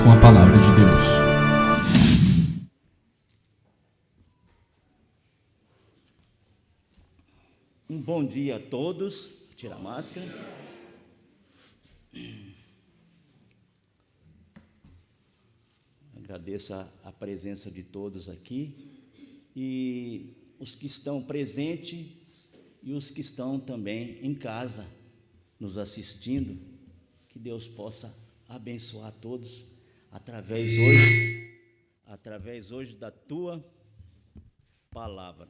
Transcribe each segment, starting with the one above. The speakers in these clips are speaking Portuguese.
Com a palavra de Deus. Um bom dia a todos. Tira a máscara. Agradeço a presença de todos aqui e os que estão presentes e os que estão também em casa nos assistindo. Que Deus possa abençoar todos através hoje da tua palavra.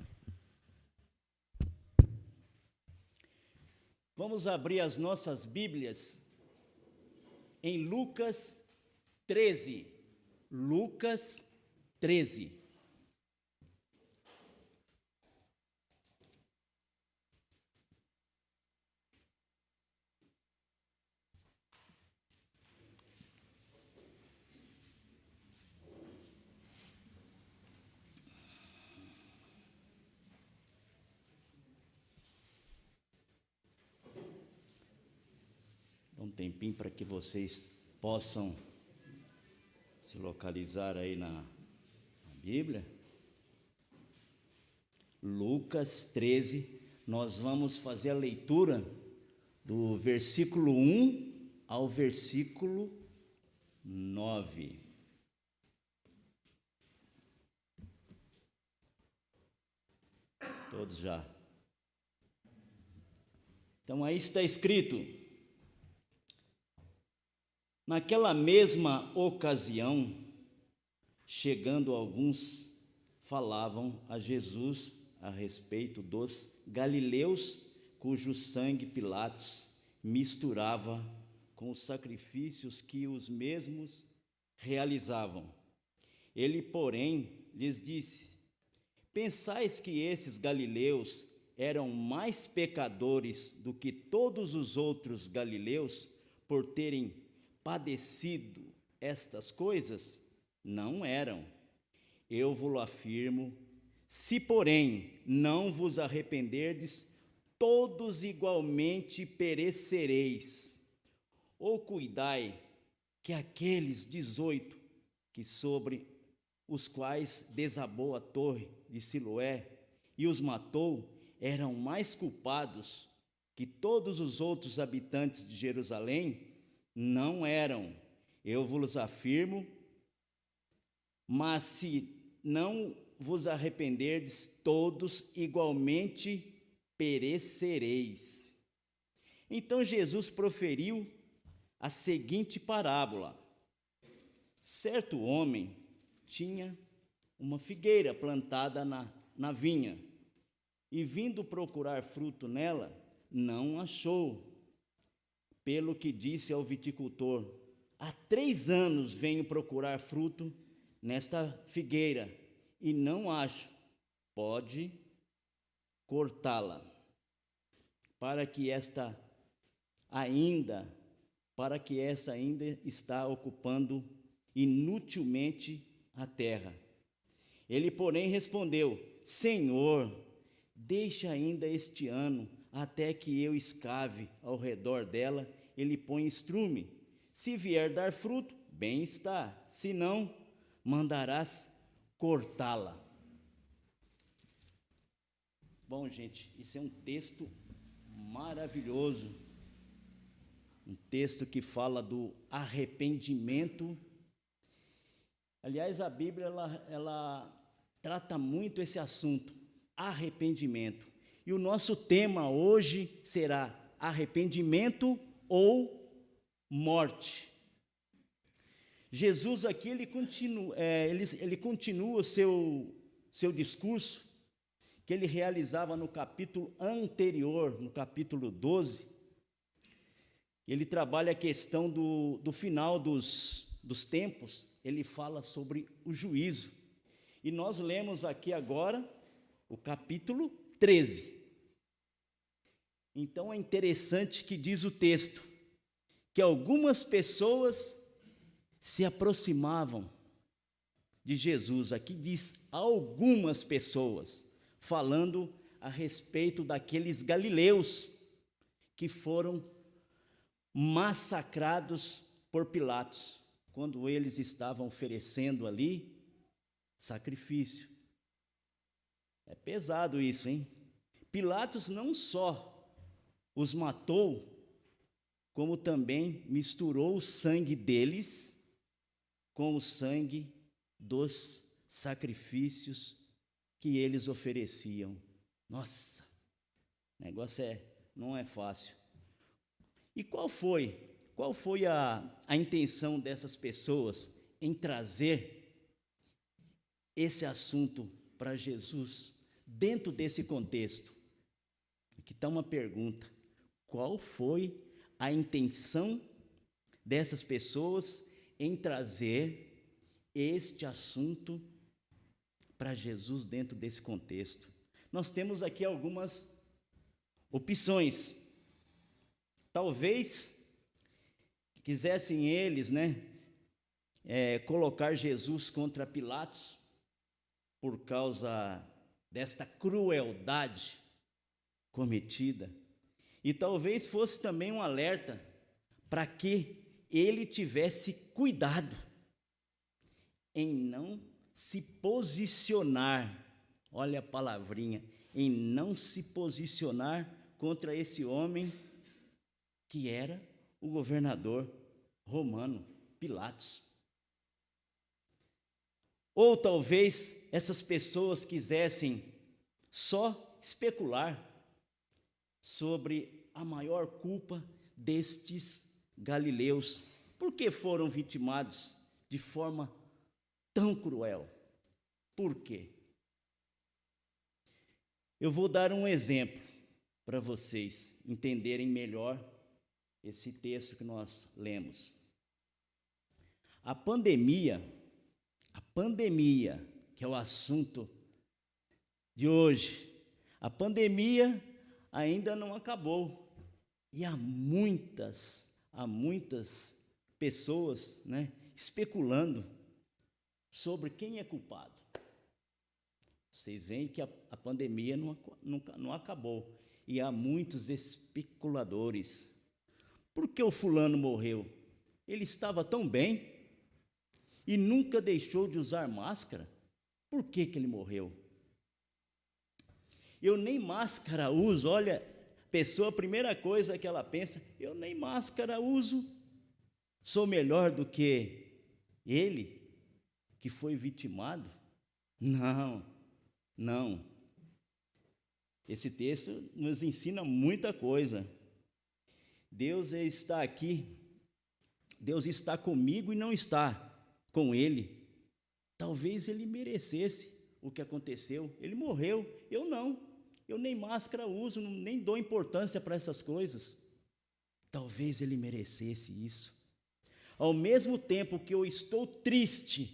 Vamos abrir as nossas Bíblias em Lucas 13. Lucas 13. Um tempinho para que vocês possam se localizar aí na Bíblia. Lucas 13, nós vamos fazer a leitura do versículo 1 ao versículo 9. Todos já. Então aí está escrito: naquela mesma ocasião, chegando alguns, falavam a Jesus a respeito dos galileus, cujo sangue Pilatos misturava com os sacrifícios que os mesmos realizavam. Ele, porém, lhes disse: pensais que esses galileus eram mais pecadores do que todos os outros galileus por terem padecido estas coisas? Não eram. Eu vos afirmo, se porém não vos arrependerdes, todos igualmente perecereis. Ou cuidai que aqueles 18 que sobre os quais desabou a torre de Siloé e os matou, eram mais culpados que todos os outros habitantes de Jerusalém? Não eram, eu vos afirmo. Mas se não vos arrependerdes, todos igualmente perecereis. Então Jesus proferiu a seguinte parábola: certo homem tinha uma figueira plantada na vinha, e vindo procurar fruto nela, não achou. Pelo que disse ao viticultor: há 3 anos venho procurar fruto nesta figueira e não acho. Pode cortá-la, para que essa ainda está ocupando inutilmente a terra. Ele, porém, respondeu: Senhor, deixa ainda este ano, até que eu escave ao redor dela e lhe ponha estrume. Se vier dar fruto, bem está; se não, mandarás cortá-la. Bom, gente, isso é um texto maravilhoso, um texto que fala do arrependimento. Aliás, a Bíblia ela trata muito esse assunto, arrependimento. E o nosso tema hoje será arrependimento ou morte. Jesus aqui ele continua o seu discurso que ele realizava no capítulo anterior, no capítulo 12. Ele trabalha a questão do final dos tempos. Ele fala sobre o juízo. E nós lemos aqui agora o capítulo 13. Então é interessante que diz o texto que algumas pessoas se aproximavam de Jesus. Aqui diz algumas pessoas, falando a respeito daqueles galileus que foram massacrados por Pilatos. quando eles estavam oferecendo ali sacrifício. É pesado isso, hein? Pilatos não só os matou, como também misturou o sangue deles com o sangue dos sacrifícios que eles ofereciam. Nossa, o negócio não é fácil. E qual foi a intenção dessas pessoas em trazer esse assunto para Jesus dentro desse contexto? Aqui está uma pergunta: qual foi a intenção dessas pessoas em trazer este assunto para Jesus dentro desse contexto? Nós temos aqui algumas opções. Talvez quisessem eles, colocar Jesus contra Pilatos por causa desta crueldade cometida. E talvez fosse também um alerta para que ele tivesse cuidado em não se posicionar, olha a palavrinha, em não se posicionar contra esse homem que era o governador romano, Pilatos. Ou talvez essas pessoas quisessem só especular sobre a maior culpa destes galileus. Por que foram vitimados de forma tão cruel? Por quê? Eu vou dar um exemplo para vocês entenderem melhor esse texto que nós lemos. A pandemia, que é o assunto de hoje, a pandemia ainda não acabou e há muitas pessoas, especulando sobre quem é culpado. Vocês veem que a pandemia não acabou e há muitos especuladores. Por que o fulano morreu? Ele estava tão bem e nunca deixou de usar máscara. Por que ele morreu? Eu nem máscara uso. Olha, a primeira coisa que ela pensa: eu nem máscara uso. Sou melhor do que ele que foi vitimado? Não. Esse texto nos ensina muita coisa. Deus está aqui, Deus está comigo e não está com ele. Talvez ele merecesse o que aconteceu, ele morreu, eu não, eu nem máscara uso, nem dou importância para essas coisas. Talvez ele merecesse isso. Ao mesmo tempo que eu estou triste,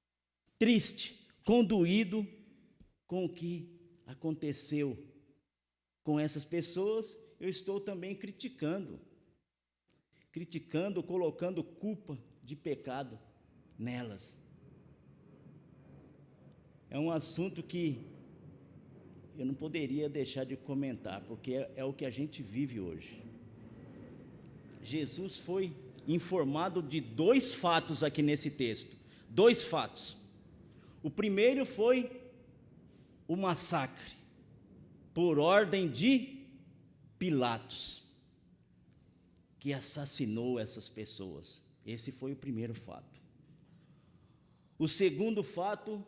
condoído com o que aconteceu com essas pessoas, eu estou também criticando, colocando culpa de pecado nelas. É um assunto que eu não poderia deixar de comentar, porque é o que a gente vive hoje. Jesus foi informado de 2 fatos aqui nesse texto, 2 fatos. O primeiro foi o massacre, por ordem de Pilatos, que assassinou essas pessoas. Esse foi o primeiro fato. O segundo fato,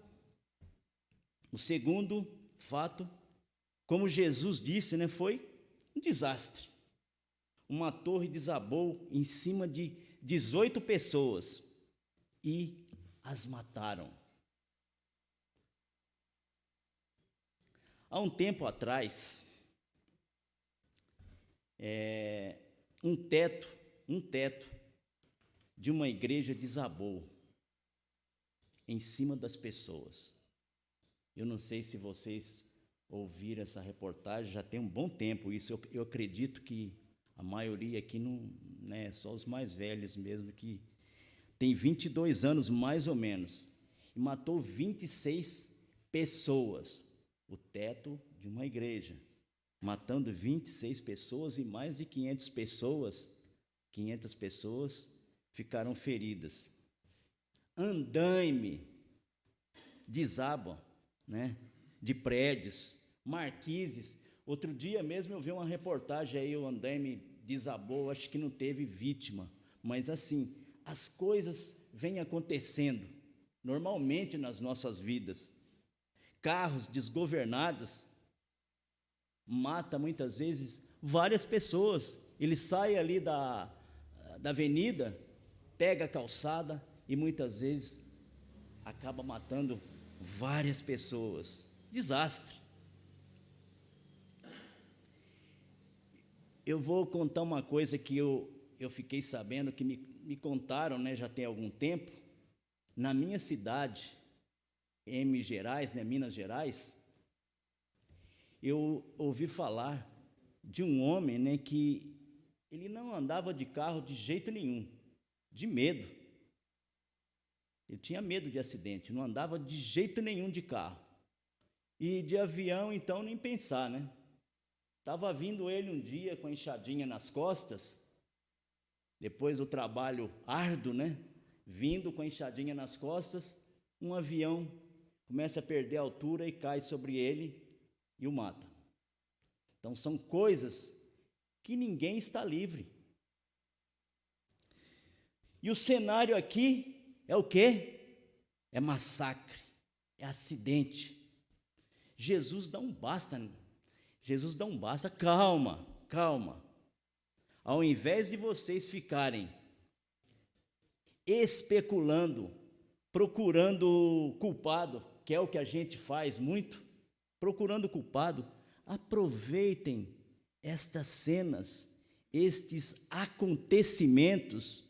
como Jesus disse, foi um desastre. Uma torre desabou em cima de 18 pessoas e as mataram. Há um tempo atrás, um teto de uma igreja desabou em cima das pessoas. Eu não sei se vocês ouviram essa reportagem, já tem um bom tempo isso. Eu acredito que a maioria aqui não, só os mais velhos mesmo, que tem 22 anos mais ou menos, e matou 26 pessoas. O teto de uma igreja, matando 26 pessoas e mais de 500 pessoas ficaram feridas. andaime desabam, né? De prédios, marquises. Outro dia mesmo eu vi uma reportagem aí, o andaime desabou, acho que não teve vítima, mas assim, as coisas vêm acontecendo normalmente nas nossas vidas. Carros desgovernados mata muitas vezes várias pessoas. Ele sai ali da avenida, pega a calçada e muitas vezes acaba matando várias pessoas. Desastre. Eu vou contar uma coisa que eu fiquei sabendo, que me contaram, né, já tem algum tempo. Na minha cidade, em Minas Gerais, né, Minas Gerais, eu ouvi falar de um homem, né, que ele não andava de carro de jeito nenhum, de medo. Ele tinha medo de acidente, não andava de jeito nenhum de carro. E de avião, então, nem pensar, né? Estava vindo ele um dia com a enxadinha nas costas, depois do trabalho árduo, né? Vindo com a enxadinha nas costas, um avião começa a perder a altura e cai sobre ele e o mata. Então são coisas que ninguém está livre. E o cenário aqui é o quê? É massacre, é acidente. Jesus dá um basta, calma, calma. Ao invés de vocês ficarem especulando, procurando culpado, que é o que a gente faz muito, procurando culpado, aproveitem estas cenas, estes acontecimentos,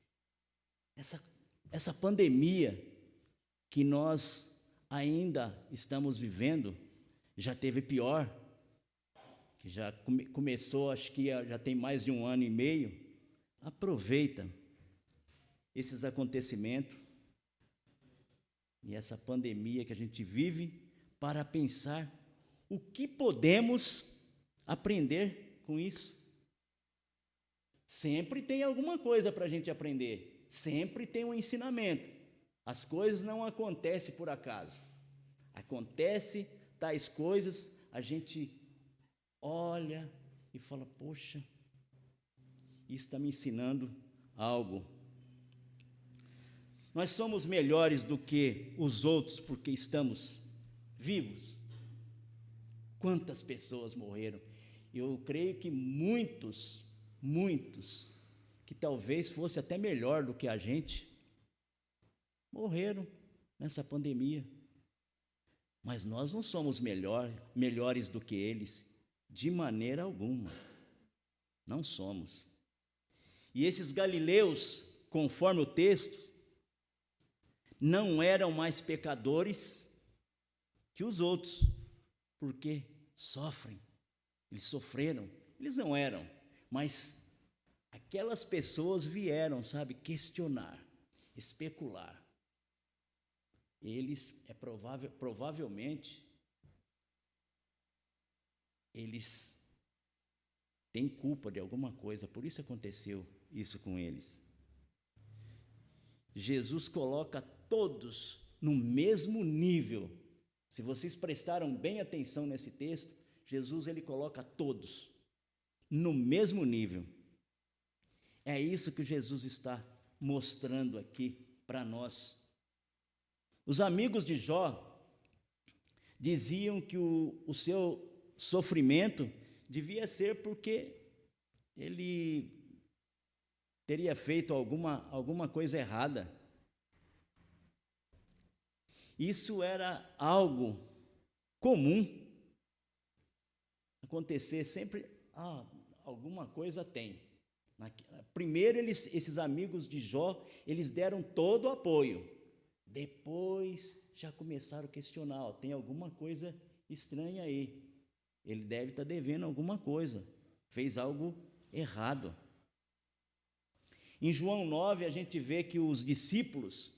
essa pandemia que nós ainda estamos vivendo. Já teve pior, que já começou, acho que já tem mais de 1 ano e meio. Aproveita esses acontecimentos e essa pandemia que a gente vive para pensar o que podemos aprender com isso. Sempre tem alguma coisa para a gente aprender, sempre tem um ensinamento. As coisas não acontecem por acaso. Acontece tais coisas, a gente olha e fala, poxa, isso está me ensinando algo. Nós somos melhores do que os outros porque estamos vivos. Quantas pessoas morreram? Eu creio que muitos, que talvez fosse até melhor do que a gente, morreram nessa pandemia. Mas nós não somos melhores do que eles, de maneira alguma. Não somos. E esses galileus, conforme o texto, não eram mais pecadores que os outros, porque sofrem. Eles sofreram, eles não eram, mas aquelas pessoas vieram, questionar, especular. Eles, provavelmente, eles têm culpa de alguma coisa, por isso aconteceu isso com eles. Jesus coloca todos no mesmo nível. Se vocês prestaram bem atenção nesse texto, Jesus ele coloca todos no mesmo nível. É isso que Jesus está mostrando aqui para nós. Os amigos de Jó diziam que o seu sofrimento devia ser porque ele teria feito alguma coisa errada. Isso era algo comum acontecer sempre. Alguma coisa tem. Primeiro esses amigos de Jó, eles deram todo o apoio. Depois já começaram a questionar, tem alguma coisa estranha aí. Ele deve estar devendo alguma coisa, fez algo errado. Em João 9, a gente vê que os discípulos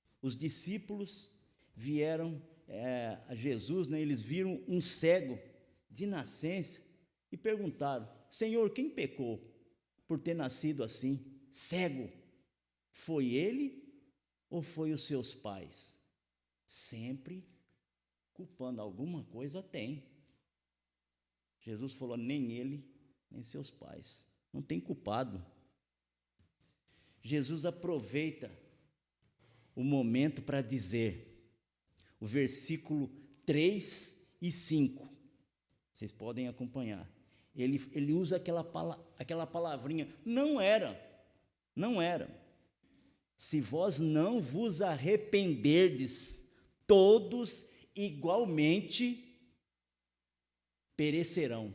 vieram a Jesus, né, eles viram um cego de nascença e perguntaram, Senhor, quem pecou por ter nascido assim, cego? Foi ele ou foi os seus pais? Sempre culpando, alguma coisa tem. Jesus falou, nem ele, nem seus pais. Não tem culpado. Jesus aproveita o momento para dizer, o versículo 3 e 5, vocês podem acompanhar. Ele usa aquela palavrinha, não era. Se vós não vos arrependerdes, todos igualmente perecerão.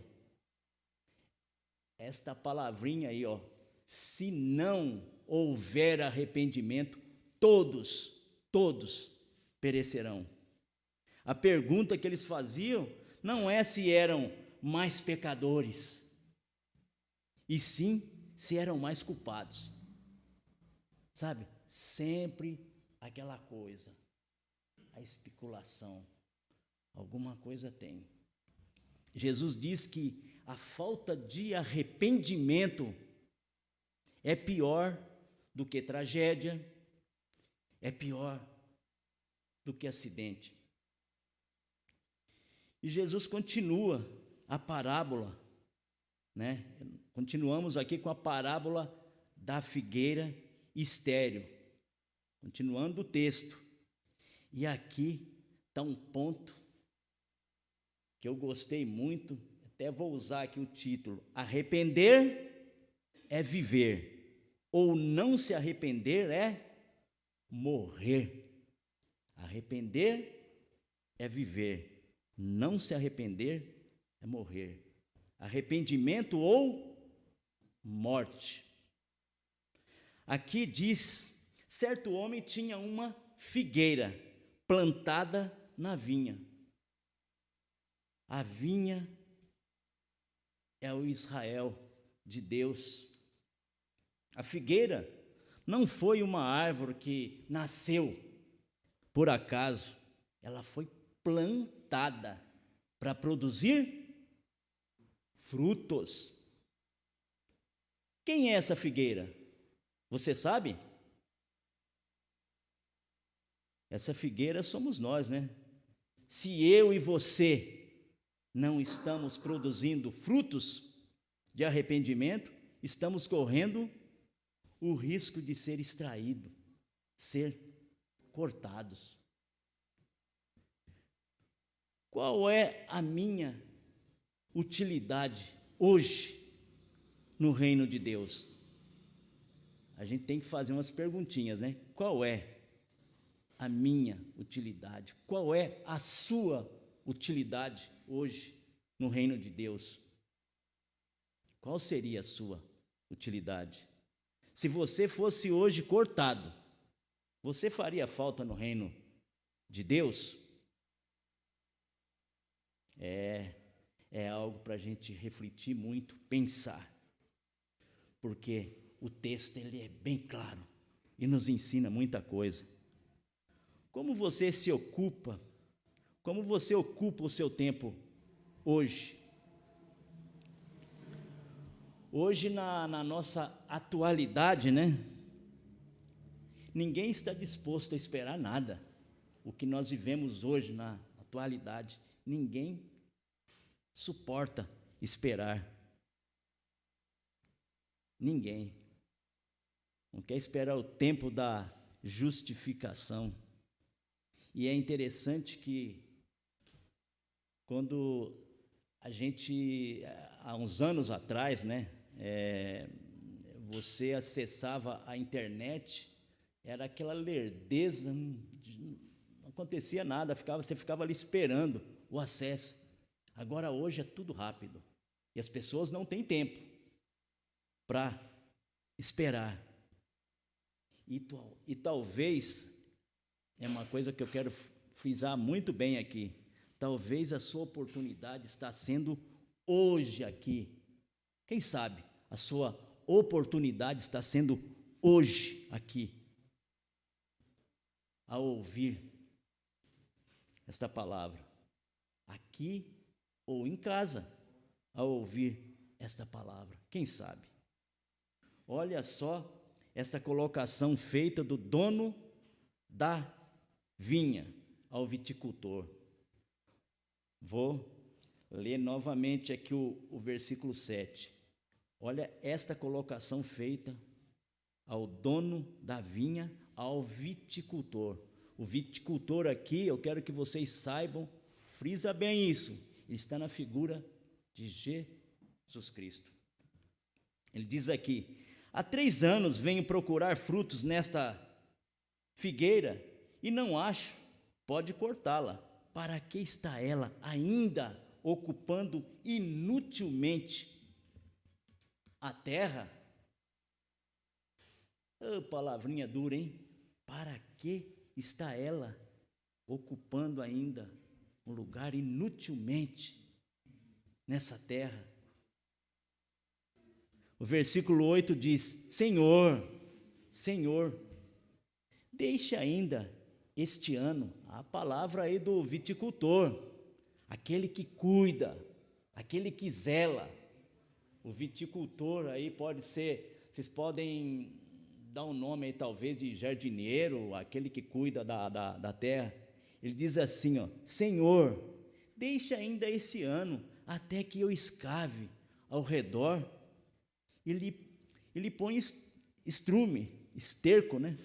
Esta palavrinha aí, se não houver arrependimento, todos perecerão. A pergunta que eles faziam não é se eram mais pecadores, e sim se eram mais culpados. Sabe? Sempre aquela coisa, a especulação, alguma coisa tem. Jesus diz que a falta de arrependimento é pior do que tragédia, é pior do que acidente. E Jesus continua a parábola, né? Continuamos aqui com a parábola da figueira estéril, continuando o texto. E aqui está um ponto que eu gostei muito, até vou usar aqui o título: arrepender é viver, ou não se arrepender é morrer. Arrepender é viver, não se arrepender é morrer. Arrependimento ou morte. Aqui diz, certo homem tinha uma figueira plantada na vinha. A vinha é o Israel de Deus. A figueira não foi uma árvore que nasceu por acaso, ela foi plantada para produzir frutos. Quem é essa figueira? Você sabe? Essa figueira somos nós, né? Se eu e você não estamos produzindo frutos de arrependimento, estamos correndo o risco de ser extraído, ser cortados. Qual é a minha utilidade hoje no reino de Deus? A gente tem que fazer umas perguntinhas, né? Qual é a minha utilidade? Qual é a sua utilidade hoje no reino de Deus? Qual seria a sua utilidade? Se você fosse hoje cortado, você faria falta no reino de Deus? É algo para a gente refletir muito, pensar, porque o texto ele é bem claro e nos ensina muita coisa. Como você se ocupa, como você ocupa o seu tempo hoje? Hoje, na nossa atualidade, né? Ninguém está disposto a esperar nada. O que nós vivemos hoje na atualidade, ninguém suporta esperar. Ninguém. Não quer esperar o tempo da justificação. E é interessante que, quando a gente, há uns anos atrás, né, você acessava a internet, era aquela lerdeza, não acontecia nada, você ficava ali esperando o acesso. Agora, hoje, é tudo rápido, e as pessoas não têm tempo para esperar. E talvez, é uma coisa que eu quero frisar muito bem aqui, talvez a sua oportunidade está sendo hoje aqui. Quem sabe a sua oportunidade está sendo hoje aqui, ao ouvir esta palavra, aqui ou em casa, ao ouvir esta palavra. Quem sabe? Olha só esta colocação feita do dono da vinha ao viticultor. Vou ler novamente aqui o versículo 7. Olha esta colocação feita ao dono da vinha, ao viticultor. O viticultor aqui, eu quero que vocês saibam, frisa bem isso, está na figura de Jesus Cristo. Ele diz aqui: há 3 anos venho procurar frutos nesta figueira e não acho, pode cortá-la. Para que está ela ainda ocupando inutilmente a terra? Oh, palavrinha dura, hein? Para que está ela ocupando ainda um lugar inutilmente nessa terra? O versículo 8 diz: Senhor, deixe ainda este ano. A palavra aí do viticultor, aquele que cuida, aquele que zela. O viticultor aí pode ser, vocês podem dar um nome aí talvez de jardineiro, aquele que cuida da terra. Ele diz assim, ó: Senhor, deixe ainda esse ano até que eu escave ao redor. Ele põe esterco, né?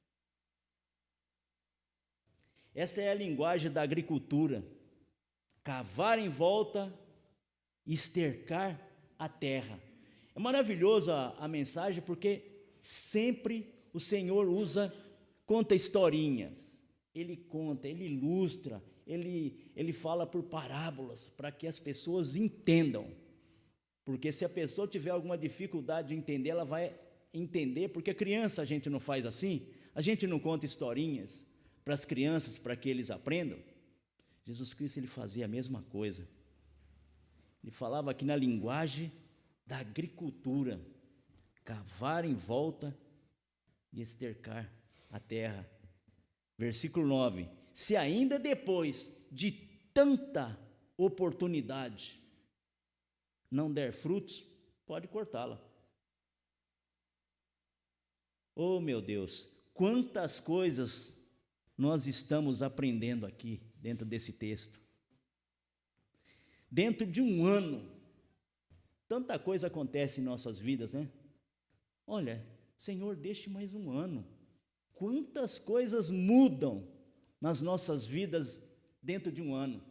Essa é a linguagem da agricultura: cavar em volta e estercar a terra. É maravilhoso a mensagem, porque sempre o Senhor conta historinhas. Ele conta, ele ilustra, ele fala por parábolas, para que as pessoas entendam. Porque se a pessoa tiver alguma dificuldade de entender, ela vai entender, porque criança a gente não faz assim, a gente não conta historinhas para as crianças, para que eles aprendam. Jesus Cristo, ele fazia a mesma coisa. Ele falava aqui na linguagem da agricultura: cavar em volta e estercar a terra. Versículo 9: se ainda depois de tanta oportunidade não der frutos, pode cortá-la. Oh, meu Deus, quantas coisas nós estamos aprendendo aqui dentro desse texto. Dentro de um ano, tanta coisa acontece em nossas vidas, né? Olha, Senhor, deixe mais um ano. Quantas coisas mudam nas nossas vidas dentro de um ano.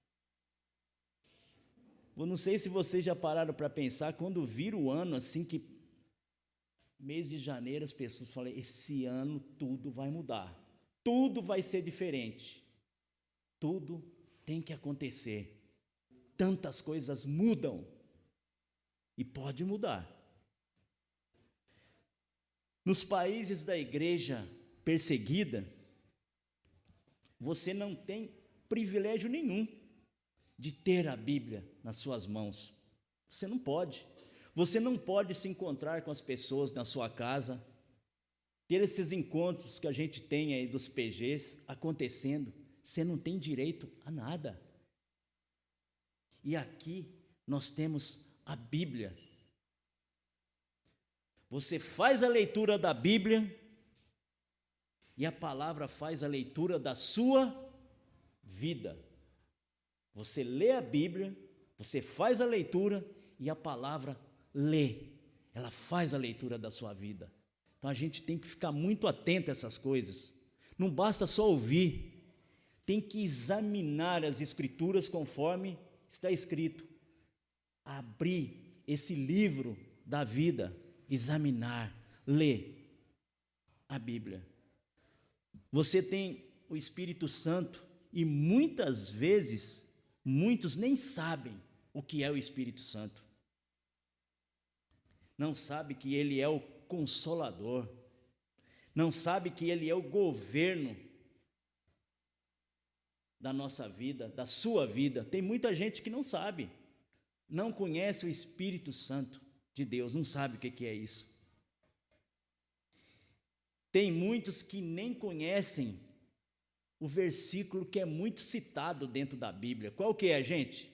Eu não sei se vocês já pararam para pensar, quando vira o ano, assim que mês de janeiro, as pessoas falam: esse ano tudo vai mudar, tudo vai ser diferente, tudo tem que acontecer. Tantas coisas mudam e pode mudar. Nos países da igreja perseguida, você não tem privilégio nenhum de ter a Bíblia nas suas mãos. Você não pode. Você não pode se encontrar com as pessoas na sua casa, ter esses encontros que a gente tem aí dos PGs acontecendo. Você não tem direito a nada. E aqui nós temos a Bíblia. Você faz a leitura da Bíblia e a palavra faz a leitura da sua vida. Você lê a Bíblia, você faz a leitura e a palavra lê. Ela faz a leitura da sua vida. Então a gente tem que ficar muito atento a essas coisas. Não basta só ouvir, tem que examinar as Escrituras conforme está escrito. Abrir esse livro da vida, examinar, ler a Bíblia. Você tem o Espírito Santo e muitas vezes, muitos nem sabem o que é o Espírito Santo. Não sabe que ele é o Consolador. Não sabe que ele é o governo da nossa vida, da sua vida. Tem muita gente que não sabe, não conhece o Espírito Santo de Deus, não sabe o que é isso. Tem muitos que nem conhecem o versículo que é muito citado dentro da Bíblia. Qual que é, gente?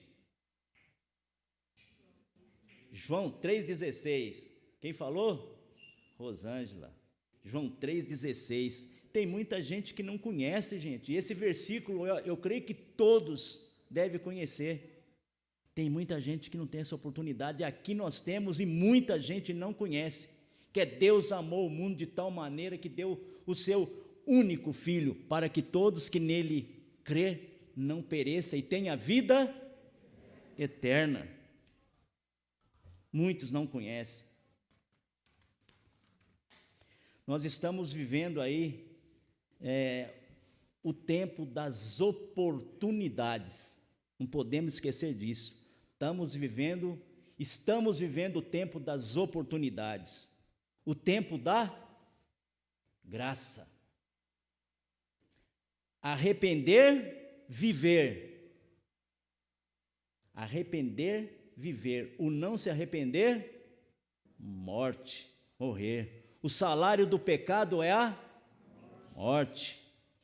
João 3,16. Quem falou? Rosângela. João 3,16. tem muita gente que não conhece, gente. E esse versículo, eu creio que todos devem conhecer. Tem muita gente que não tem essa oportunidade. Aqui nós temos e muita gente não conhece. Que é Deus amou o mundo de tal maneira que deu o seu único Filho, para que todos que nele crê não pereça e tenha vida eterna. Muitos não conhecem. Nós estamos vivendo aí o tempo das oportunidades. Não podemos esquecer disso. Estamos vivendo o tempo das oportunidades. O tempo da graça. Arrepender, viver. Arrepender, viver. O não se arrepender, morte, morrer. O salário do pecado é a morte.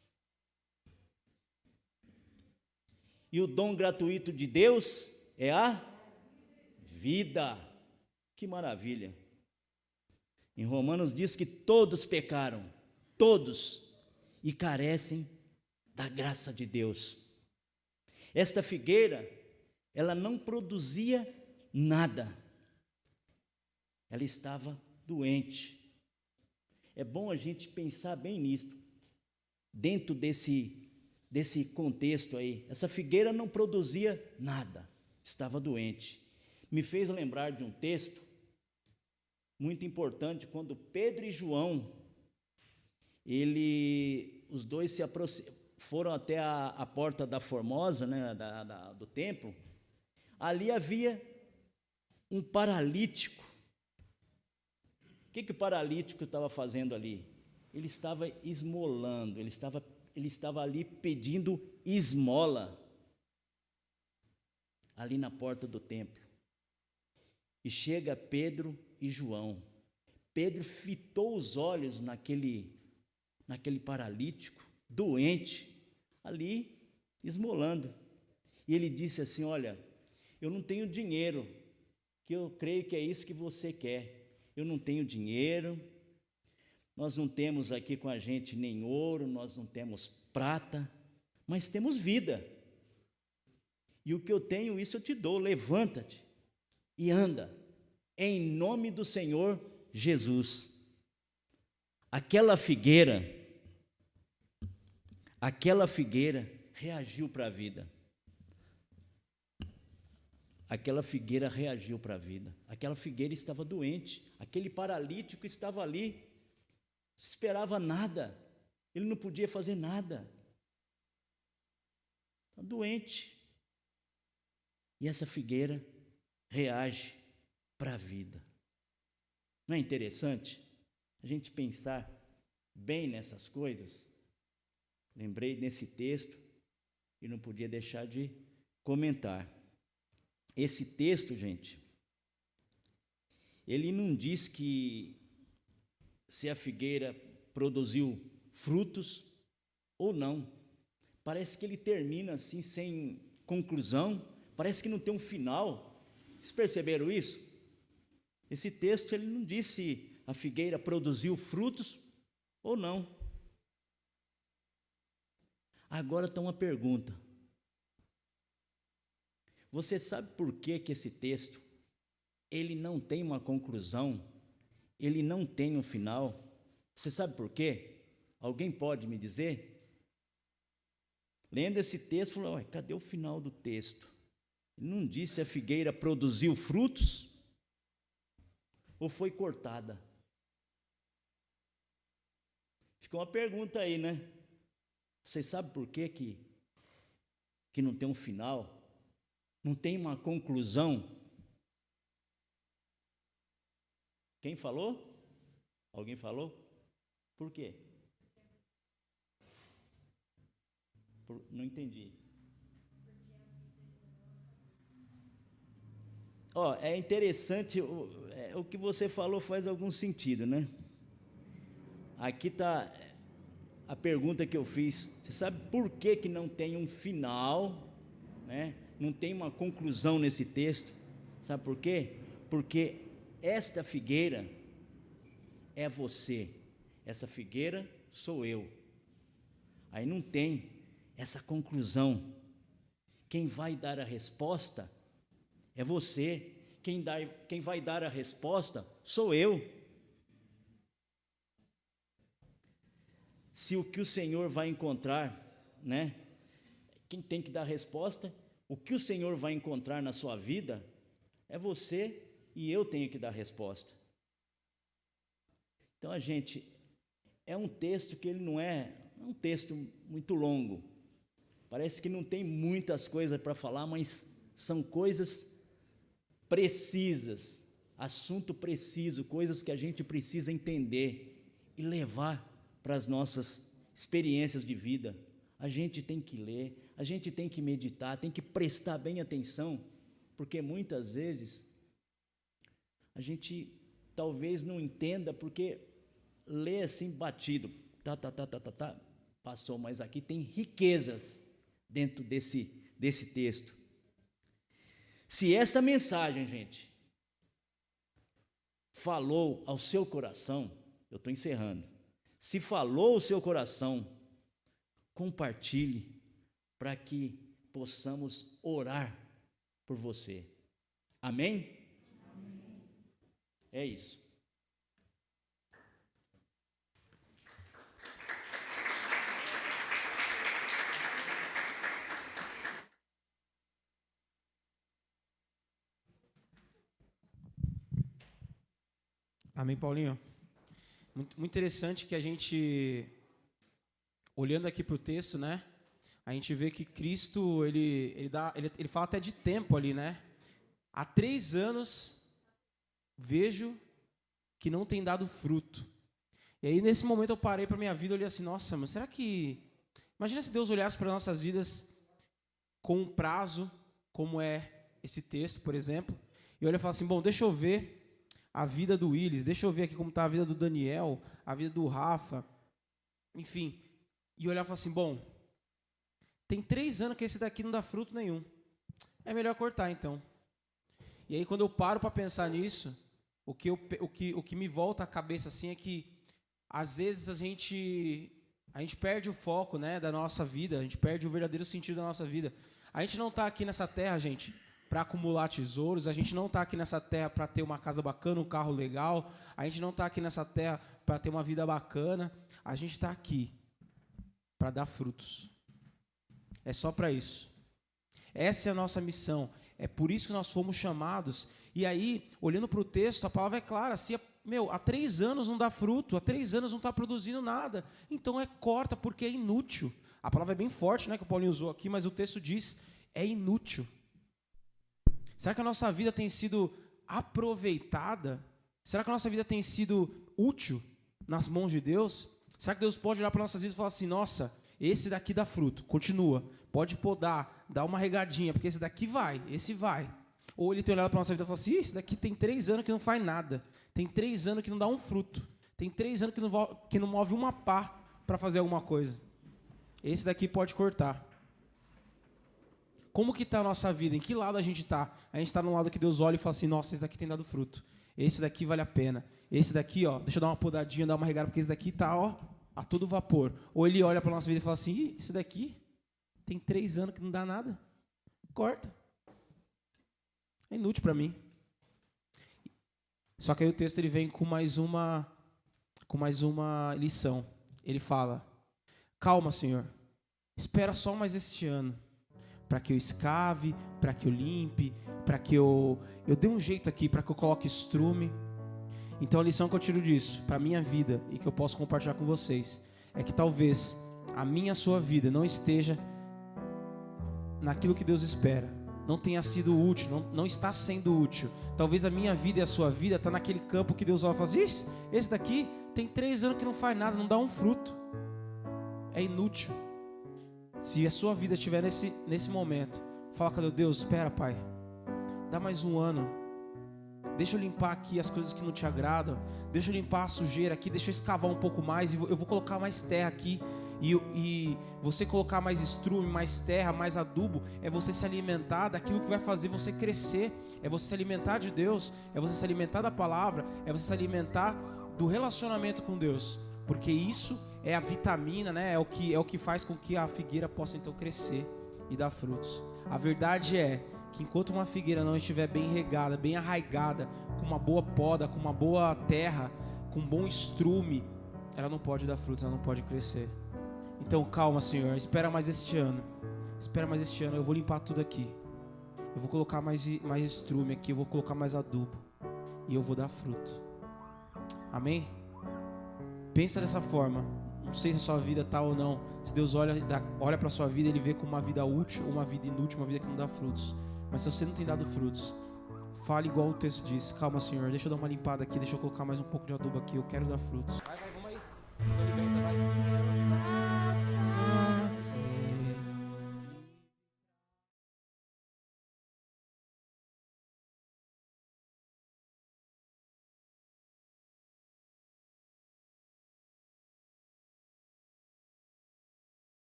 E o dom gratuito de Deus é a vida. Que maravilha. Em Romanos diz que todos pecaram, todos, e carecem da graça de Deus. Esta figueira, ela não produzia nada. Ela estava doente. É bom a gente pensar bem nisso, dentro desse contexto aí. Essa figueira não produzia nada, estava doente. Me fez lembrar de um texto muito importante, quando Pedro e João, os dois foram até a porta da Formosa, né, do templo. Ali havia um paralítico. O que o paralítico estava fazendo ali? Ele estava esmolando, ele estava ali pedindo esmola, ali na porta do templo. E chega Pedro e João. Pedro fitou os olhos naquele paralítico, doente, ali esmolando. E ele disse assim: olha, eu não tenho dinheiro, que eu creio que é isso que você quer. Eu não tenho dinheiro, nós não temos aqui com a gente nem ouro, nós não temos prata, mas temos vida. E o que eu tenho, isso eu te dou. Levanta-te e anda, em nome do Senhor Jesus. Aquela figueira reagiu para a vida. Aquela figueira reagiu para a vida. Aquela figueira estava doente. Aquele paralítico estava ali, não esperava nada. Ele não podia fazer nada. Está doente. E essa figueira reage para a vida. Não é interessante a gente pensar bem nessas coisas? Lembrei desse texto e não podia deixar de comentar. Esse texto, gente, ele não diz que se a figueira produziu frutos ou não. Parece que ele termina assim, sem conclusão, parece que não tem um final. Vocês perceberam isso? Esse texto, ele não diz se a figueira produziu frutos ou não. Agora está uma pergunta. Você sabe por que esse texto, ele não tem uma conclusão, ele não tem um final? Você sabe por quê? Alguém pode me dizer? Lendo esse texto, falou: cadê o final do texto? Ele não disse se a figueira produziu frutos ou foi cortada. Ficou uma pergunta aí, né? Você sabe por que não tem um final? Não tem uma conclusão? Quem falou? Alguém falou? Por quê? Não entendi. É interessante, o que você falou faz algum sentido, né? Aqui está a pergunta que eu fiz. Você sabe por que não tem um final, né? Não tem uma conclusão nesse texto? Sabe por quê? Porque esta figueira é você. Essa figueira sou eu. Aí não tem essa conclusão. Quem vai dar a resposta é você. Quem vai dar a resposta sou eu. Se o que o Senhor vai encontrar, né? Quem tem que dar a resposta, o que o Senhor vai encontrar na sua vida, é você e eu tenho que dar a resposta. Então, é um texto que ele não é um texto muito longo. Parece que não tem muitas coisas para falar, mas são coisas precisas, assunto preciso, coisas que a gente precisa entender e levar para as nossas experiências de vida. A gente tem que ler, a gente tem que meditar, tem que prestar bem atenção, porque muitas vezes a gente talvez não entenda, porque lê assim batido, passou, mas aqui tem riquezas dentro desse texto. Se esta mensagem, gente, falou ao seu coração, eu estou encerrando, se falou ao seu coração, compartilhe para que possamos orar por você. Amém? Amém. É isso. Amém, Paulinho? Muito interessante que a gente, olhando aqui para o texto, né? A gente vê que Cristo, ele fala até de tempo ali, né? Há 3 anos, vejo que não tem dado fruto. E aí, nesse momento, eu parei para a minha vida e olhei assim, nossa, mas será que... Imagina se Deus olhasse para nossas vidas com um prazo, como é esse texto, por exemplo, e olha e fala assim, bom, deixa eu ver a vida do Willis, deixa eu ver aqui como está a vida do Daniel, a vida do Rafa, enfim, e olhar e falar assim, bom, tem 3 anos que esse daqui não dá fruto nenhum, é melhor cortar então. E aí quando eu paro para pensar nisso, o que me volta à cabeça assim é que, às vezes a gente perde o foco, né, da nossa vida, a gente perde o verdadeiro sentido da nossa vida. A gente não está aqui nessa terra, gente, para acumular tesouros, a gente não está aqui nessa terra para ter uma casa bacana, um carro legal, a gente não está aqui nessa terra para ter uma vida bacana, a gente está aqui para dar frutos. É só para isso. Essa é a nossa missão, é por isso que nós fomos chamados. E aí, olhando para o texto, a palavra é clara, se há 3 anos não dá fruto, há 3 anos não está produzindo nada, então corta, porque é inútil. A palavra é bem forte, né, que o Paulinho usou aqui, mas o texto diz, é inútil. Será que a nossa vida tem sido aproveitada? Será que a nossa vida tem sido útil nas mãos de Deus? Será que Deus pode olhar para nossas vidas e falar assim, nossa, esse daqui dá fruto, continua, pode podar, dá uma regadinha, porque esse daqui vai, esse vai. Ou ele tem olhado para a nossa vida e falar assim, esse daqui tem 3 anos que não faz nada, tem 3 anos que não dá um fruto, tem 3 anos que não move uma pá para fazer alguma coisa. Esse daqui pode cortar. Como que está a nossa vida? Em que lado a gente está? A gente está no lado que Deus olha e fala assim, nossa, esse daqui tem dado fruto. Esse daqui vale a pena. Esse daqui, ó, deixa eu dar uma podadinha, dar uma regada, porque esse daqui está, ó, a todo vapor. Ou ele olha para a nossa vida e fala assim, esse daqui tem 3 anos que não dá nada. Corta. É inútil para mim. Só que aí o texto ele vem com mais uma lição. Ele fala, calma, Senhor, espera só mais este ano, para que eu escave, para que eu limpe, para que eu dê um jeito aqui, para que eu coloque estrume. Então a lição que eu tiro disso, para a minha vida, e que eu posso compartilhar com vocês, é que talvez a sua vida não esteja naquilo que Deus espera, não tenha sido útil, não está sendo útil. Talvez a minha vida e a sua vida está naquele campo que Deus vai fazer, esse daqui tem 3 anos que não faz nada, não dá um fruto, é inútil. Se a sua vida estiver nesse momento, fala com Deus, espera, Pai, dá mais 1 ano, deixa eu limpar aqui as coisas que não te agradam, deixa eu limpar a sujeira aqui, deixa eu escavar um pouco mais, e eu vou colocar mais terra aqui, e você colocar mais estrume, mais terra, mais adubo, é você se alimentar daquilo que vai fazer você crescer, é você se alimentar de Deus, é você se alimentar da palavra, é você se alimentar do relacionamento com Deus. porque isso é a vitamina, né? É o que faz com que a figueira possa então crescer e dar frutos. A verdade é que enquanto uma figueira não estiver bem regada, bem arraigada, com uma boa poda, com uma boa terra, com um bom estrume, ela não pode dar frutos, ela não pode crescer. Então calma, Senhor, espera mais este ano. Espera mais este ano, eu vou limpar tudo aqui. Eu vou colocar mais estrume aqui, eu vou colocar mais adubo. E eu vou dar fruto. Amém? Pensa dessa forma. Não sei se a sua vida está ou não. Se Deus olha para a sua vida, Ele vê como uma vida útil ou uma vida inútil, uma vida que não dá frutos. Mas se você não tem dado frutos, fale igual o texto diz. Calma, Senhor, deixa eu dar uma limpada aqui, deixa eu colocar mais um pouco de adubo aqui, eu quero dar frutos. Vai, vamos aí. Então liberta, vai.